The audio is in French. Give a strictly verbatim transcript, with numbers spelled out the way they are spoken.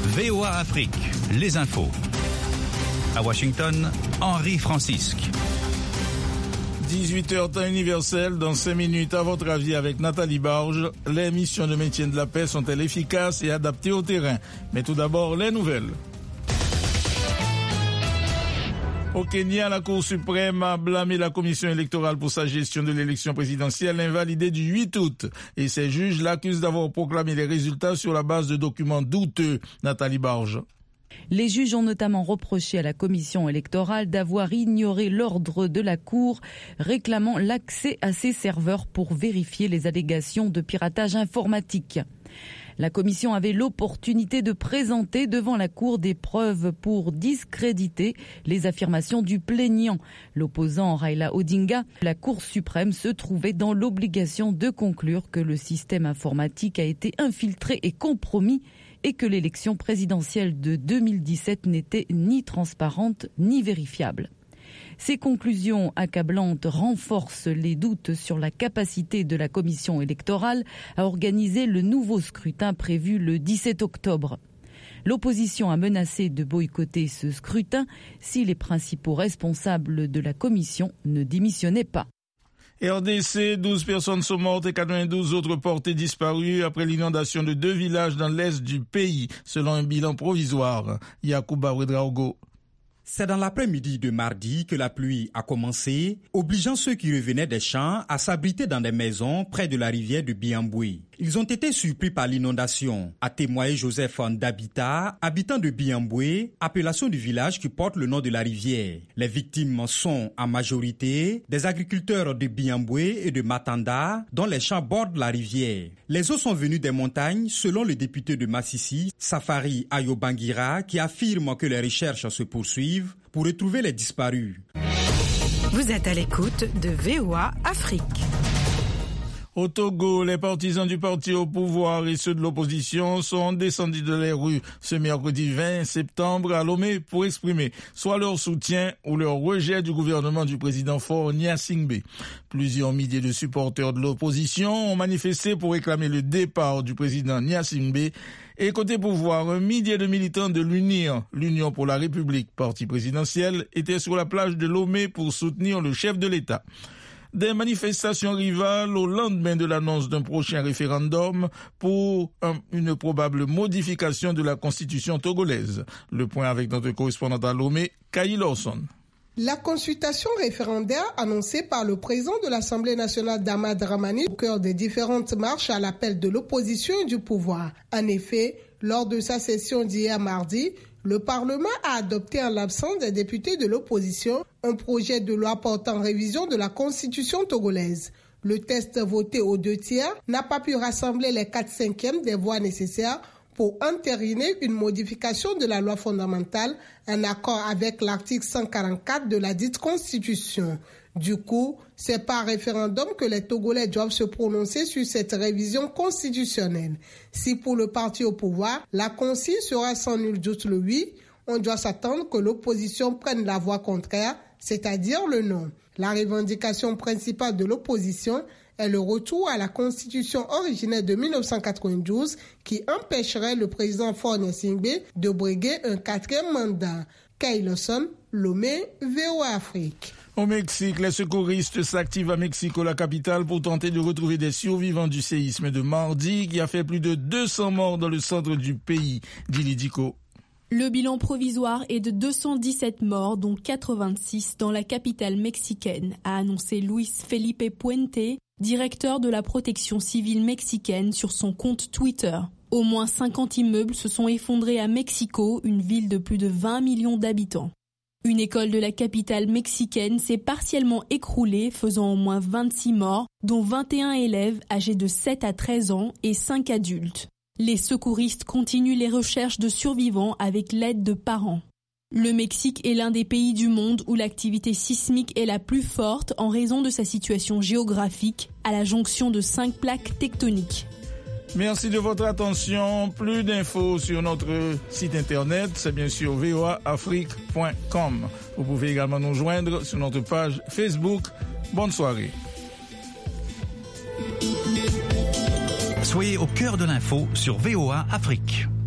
V O A Afrique, les infos. À Washington, Henri Francisque. dix-huit heures temps universel, dans cinq minutes, à votre avis, avec Nathalie Barge. Les missions de maintien de la paix sont-elles efficaces et adaptées au terrain? Mais tout d'abord, les nouvelles. Au Kenya, la Cour suprême a blâmé la commission électorale pour sa gestion de l'élection présidentielle invalidée du huit août. Et ses juges l'accusent d'avoir proclamé les résultats sur la base de documents douteux. Nathalie Barge. Les juges ont notamment reproché à la commission électorale d'avoir ignoré l'ordre de la Cour réclamant l'accès à ses serveurs pour vérifier les allégations de piratage informatique. La commission avait l'opportunité de présenter devant la Cour des preuves pour discréditer les affirmations du plaignant. L'opposant Raila Odinga, la Cour suprême se trouvait dans l'obligation de conclure que le système informatique a été infiltré et compromis et que l'élection présidentielle de deux mille dix-sept n'était ni transparente ni vérifiable. Ces conclusions accablantes renforcent les doutes sur la capacité de la commission électorale à organiser le nouveau scrutin prévu le dix-sept octobre. L'opposition a menacé de boycotter ce scrutin si les principaux responsables de la commission ne démissionnaient pas. R D C, douze personnes sont mortes et quatre-vingt-douze autres portées disparues après l'inondation de deux villages dans l'est du pays, selon un bilan provisoire. Yacouba Ouedraogo. C'est dans l'après-midi de mardi que la pluie a commencé, obligeant ceux qui revenaient des champs à s'abriter dans des maisons près de la rivière de Biambwe. Ils ont été surpris par l'inondation, a témoigné Joseph Ndabita, habitant de Biambwe, appellation du village qui porte le nom de la rivière. Les victimes sont en majorité des agriculteurs de Biambwe et de Matanda, dont les champs bordent la rivière. Les eaux sont venues des montagnes, selon le député de Massissi, Safari Ayobangira, qui affirme que les recherches se poursuivent pour retrouver les disparus. Vous êtes à l'écoute de V O A Afrique. Au Togo, les partisans du parti au pouvoir et ceux de l'opposition sont descendus de les rues ce mercredi vingt septembre à Lomé pour exprimer soit leur soutien ou leur rejet du gouvernement du président Faure Gnassingbé. Plusieurs milliers de supporters de l'opposition ont manifesté pour réclamer le départ du président Gnassingbé. Et côté pouvoir, un millier de militants de l'UNIR, l'Union pour la République, parti présidentiel, étaient sur la plage de Lomé pour soutenir le chef de l'État. Des manifestations rivales au lendemain de l'annonce d'un prochain référendum pour un, une probable modification de la constitution togolaise. Le point avec notre correspondant à Lomé, Kayi Lawson. La consultation référendaire annoncée par le président de l'Assemblée nationale Dama Dramani au cœur des différentes marches à l'appel de l'opposition et du pouvoir. En effet, lors de sa session d'hier mardi, le Parlement a adopté en l'absence des députés de l'opposition un projet de loi portant révision de la Constitution togolaise. Le texte voté aux deux tiers n'a pas pu rassembler les quatre cinquièmes des voix nécessaires pour entériner une modification de la loi fondamentale en accord avec l'article cent quarante-quatre de la dite Constitution. Du coup, c'est par référendum que les Togolais doivent se prononcer sur cette révision constitutionnelle. Si pour le parti au pouvoir, la consigne sera sans nul doute le oui, on doit s'attendre que l'opposition prenne la voie contraire, c'est-à-dire le non. La revendication principale de l'opposition est le retour à la constitution originaire de mille neuf cent quatre-vingt-douze qui empêcherait le président Faure Gnassingbé de briguer un quatrième mandat. Kayi Lawson, Lomé, V O A Afrique. Au Mexique, les secouristes s'activent à Mexico, la capitale, pour tenter de retrouver des survivants du séisme de mardi qui a fait plus de deux cents morts dans le centre du pays. Dili Diko. Le bilan provisoire est de deux cent dix-sept morts, dont quatre-vingt-six dans la capitale mexicaine, a annoncé Luis Felipe Puente, directeur de la protection civile mexicaine, sur son compte Twitter. Au moins cinquante immeubles se sont effondrés à Mexico, une ville de plus de vingt millions d'habitants. Une école de la capitale mexicaine s'est partiellement écroulée, faisant au moins vingt-six morts, dont vingt et un élèves âgés de sept à treize ans et cinq adultes. Les secouristes continuent les recherches de survivants avec l'aide de parents. Le Mexique est l'un des pays du monde où l'activité sismique est la plus forte en raison de sa situation géographique à la jonction de cinq plaques tectoniques. Merci de votre attention. Plus d'infos sur notre site internet, c'est bien sûr v o a afrique point com. Vous pouvez également nous joindre sur notre page Facebook. Bonne soirée. Soyez au cœur de l'info sur V O A Afrique.